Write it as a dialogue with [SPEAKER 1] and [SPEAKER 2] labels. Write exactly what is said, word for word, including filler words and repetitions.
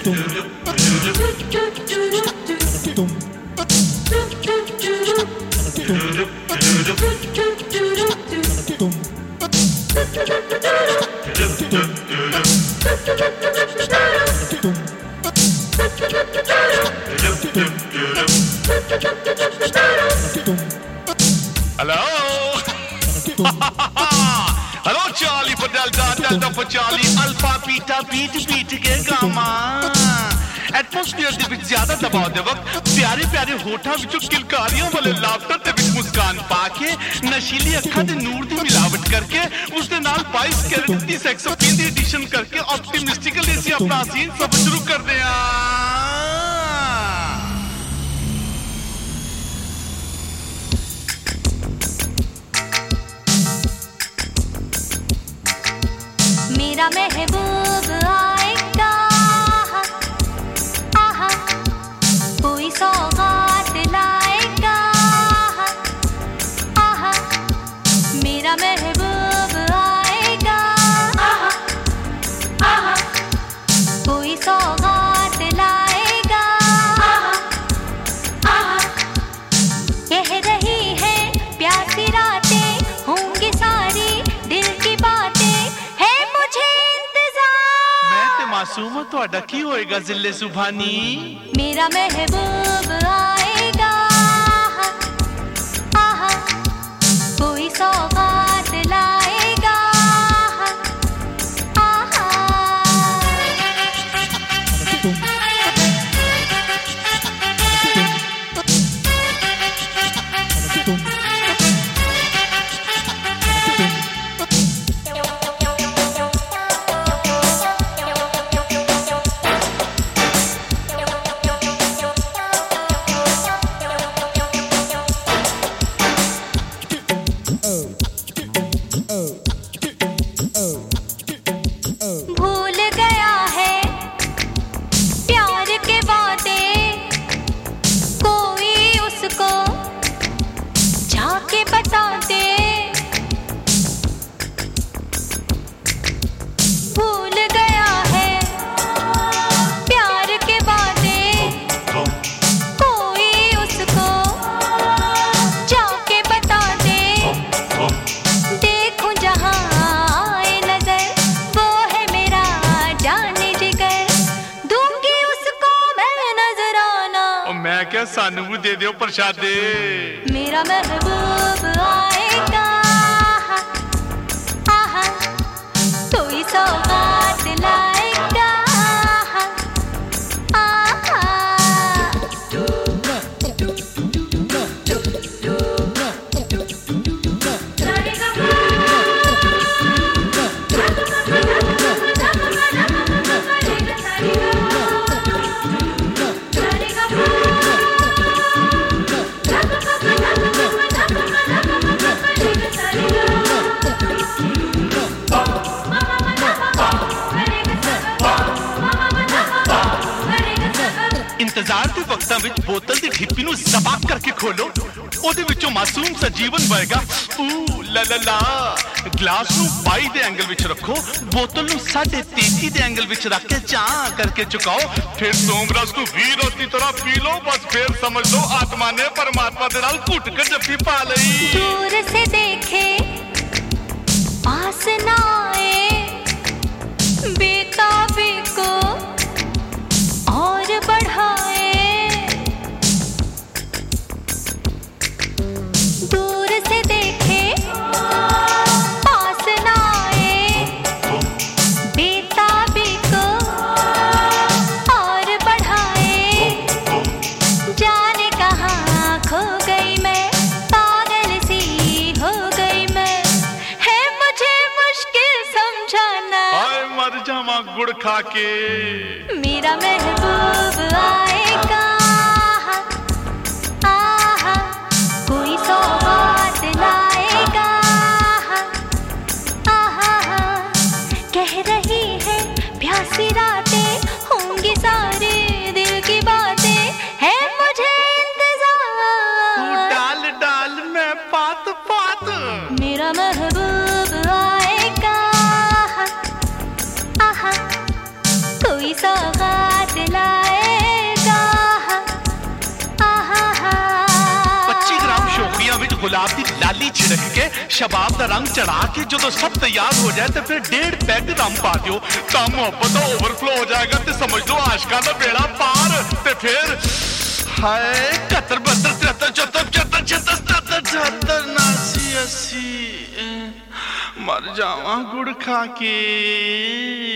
[SPEAKER 1] Hello? Hello, Charlie for Delta, Delta for Charlie, Alpha, Beta, Beat, Beat के गामा। Atmosphere ਦੇ ਵਿੱਚ ਜ਼ਿਆਦਾ ਦਬਾਅ ਦੇ ਵਕਤ ਪਿਆਰੇ ਪਿਆਰੇ ਹੋਠਾਂ ਵਿੱਚੋਂ ਕਿਲਕਾਰੀਆਂ ਵਾਲੇ ਲਾਫਟਰ ਦੇ ਵਿੱਚ ਮੁਸਕਾਨ ਪਾ ਕੇ ਨਸ਼ੀਲੀ ਅੱਖਾਂ ਦੇ ਨੂਰ ਦੀ ਮਿਲਾਵਟ ਕਰਕੇ ਉਸ ਦੇ ਨਾਲ ਬਾਈਸ ਕੈਰਟ ਦੀ ਸੈਕਸ ਅਪੀਲ ਦੀ ਐਡੀਸ਼ਨ ਕਰਕੇ ਆਪਟਿਮਿਸਟਿਕਲੀ ਅਸੀਂ ਆਪਣਾ ਸੀਨ ਸਭ ਸ਼ੁਰੂ ਕਰਦੇ ਹਾਂ।
[SPEAKER 2] मेरा महबूब आएगा, आहा, कोई सौगात लाएगा, आहा, मेरा महबूब आएगा, आहा, आहा, कोई सौगात लाएगा, आहा, आहा, कह रही है प्यासी रातें होंगी सारी दिल की बातें मासूम
[SPEAKER 1] ਤੁਹਾਡਾ ਕੀ ਹੋਏਗਾ ਜ਼ਿੱਲੇ ਸੁਭਾਨੀ।
[SPEAKER 2] मेरा महबूब आएगा, आहा, कोई सौगात लाएगा, आहा। भूल गया है प्यार के वादे कोई उसको जाके बता दे। भूल गया है प्यार के वादे कोई उसको जाके बता दे। देखूं जहां
[SPEAKER 1] मैं क्या सानू भी दे दो प्रसादे।
[SPEAKER 2] मेरा महबूब आएगा, आहा, कोई सौगात लाएगा, आहा।
[SPEAKER 1] इंतजार के वक्तां विच बोतल दी ढिप्पी नूं ज़बाक करके खोलो, ओदे विचों मासूम सा जीवन बहेगा। ऊ ला ला ला। ग्लास नूं बाई दे एंगल विच रखो, बोतल नूं साढ़े तेती दे एंगल विच रख के चां करके चुकाओ, फिर सोमरस को वीर की तरह पी लो। बस फिर समझ लो आत्मा ने परमात्मा दे नाल घुट के जप्पी पा लई।
[SPEAKER 2] दूर से देखे पास ना आए, बेताबी को और बढ़ाए। दूर से देखे पास ना आए, बेताबी को और बढ़ाए। जाने कहाँ खो गई मैं, पागल सी हो गई मैं, है मुझे मुश्किल समझाना।
[SPEAKER 1] हाय मर जावा गुड़ खा के।
[SPEAKER 2] मेरा महबूब आएगा, आहा, कोई सौगात लाएगा, आहा। कह रही है प्यासी रातें होंगी सारी दिल की बातें, है मुझे इंतजार।
[SPEAKER 1] डाल डाल मैं पात पात।
[SPEAKER 2] मेरा महबूब आएगा, आहा, कोई सौगात
[SPEAKER 1] लाली छिड़क के शबाब दा रंग चढ़ा के जो सब तैयार हो जाए तो फिर डेढ़ पैग रम पा दियो तो मोहब्बत ओवरफ्लो हो जाएगा ते समझ लो आशिका दा बेड़ा पार ते फिर हाय कतर बहत्तर तिहत्तर चौहत्तर पचहत्तर छिहत्तर सतहत्तर अठहत्तर नासी अस्सी मर जावा गुड़ खा के।